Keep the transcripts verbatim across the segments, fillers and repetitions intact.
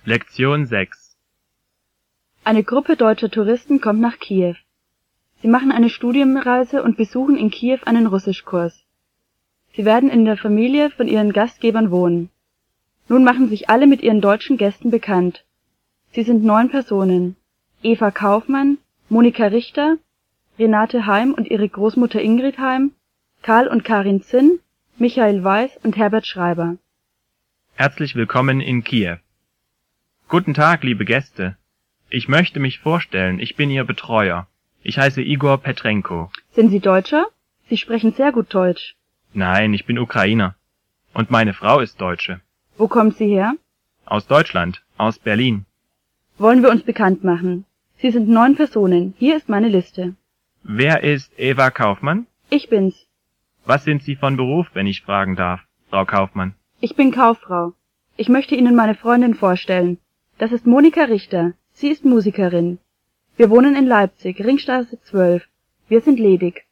Lektion sechs. Eine Gruppe deutscher Touristen kommt nach Kiew. Sie machen eine Studienreise und besuchen in Kiew einen Russischkurs. Sie werden in der Familie von ihren Gastgebern wohnen. Nun machen sich alle mit ihren deutschen Gästen bekannt. Sie sind neun Personen: Eva Kaufmann, Monika Richter, Renate Heim und ihre Großmutter Ingrid Heim, Karl und Karin Zinn, Michael Weiß und Herbert Schreiber. Herzlich willkommen in Kiew. Guten Tag, liebe Gäste. Ich möchte mich vorstellen, ich bin Ihr Betreuer. Ich heiße Igor Petrenko. Sind Sie Deutscher? Sie sprechen sehr gut Deutsch. Nein, ich bin Ukrainer. Und meine Frau ist Deutsche. Wo kommt sie her? Aus Deutschland, aus Berlin. Wollen wir uns bekannt machen? Sie sind neun Personen. Hier ist meine Liste. Wer ist Eva Kaufmann? Ich bin's. Was sind Sie von Beruf, wenn ich fragen darf, Frau Kaufmann? Ich bin Kauffrau. Ich möchte Ihnen meine Freundin vorstellen. Das ist Monika Richter. Sie ist Musikerin. Wir wohnen in Leipzig, Ringstraße zwölf. Wir sind ledig.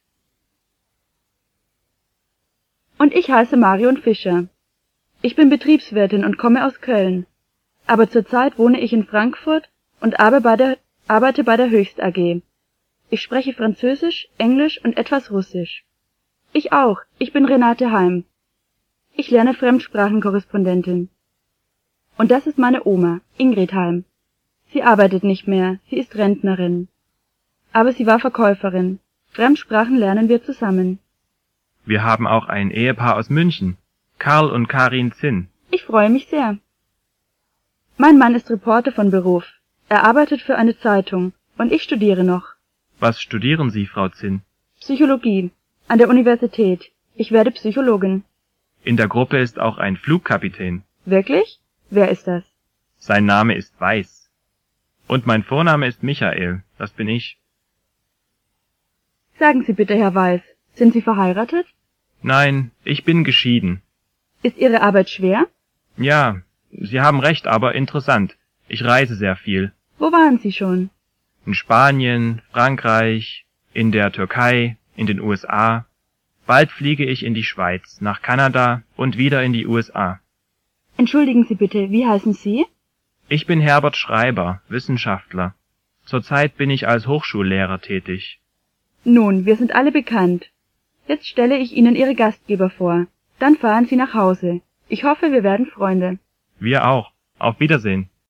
Und ich heiße Marion Fischer. Ich bin Betriebswirtin und komme aus Köln. Aber zurzeit wohne ich in Frankfurt und arbeite bei der, arbeite bei der Höchst A G. Ich spreche Französisch, Englisch und etwas Russisch. Ich auch. Ich bin Renate Heim. Ich lerne Fremdsprachenkorrespondentin. Und das ist meine Oma, Ingrid Heim. Sie arbeitet nicht mehr, sie ist Rentnerin. Aber sie war Verkäuferin. Fremdsprachen lernen wir zusammen. Wir haben auch ein Ehepaar aus München, Karl und Karin Zinn. Ich freue mich sehr. Mein Mann ist Reporter von Beruf. Er arbeitet für eine Zeitung und ich studiere noch. Was studieren Sie, Frau Zinn? Psychologie. An der Universität. Ich werde Psychologin. In der Gruppe ist auch ein Flugkapitän. Wirklich? Wer ist das? Sein Name ist Weiß. Und mein Vorname ist Michael, das bin ich. Sagen Sie bitte, Herr Weiß, sind Sie verheiratet? Nein, ich bin geschieden. Ist Ihre Arbeit schwer? Ja, Sie haben recht, aber interessant. Ich reise sehr viel. Wo waren Sie schon? In Spanien, Frankreich, in der Türkei, in den U S A. Bald fliege ich in die Schweiz, nach Kanada und wieder in die U S A. Entschuldigen Sie bitte, wie heißen Sie? Ich bin Herbert Schreiber, Wissenschaftler. Zurzeit bin ich als Hochschullehrer tätig. Nun, wir sind alle bekannt. Jetzt stelle ich Ihnen Ihre Gastgeber vor. Dann fahren Sie nach Hause. Ich hoffe, wir werden Freunde. Wir auch. Auf Wiedersehen.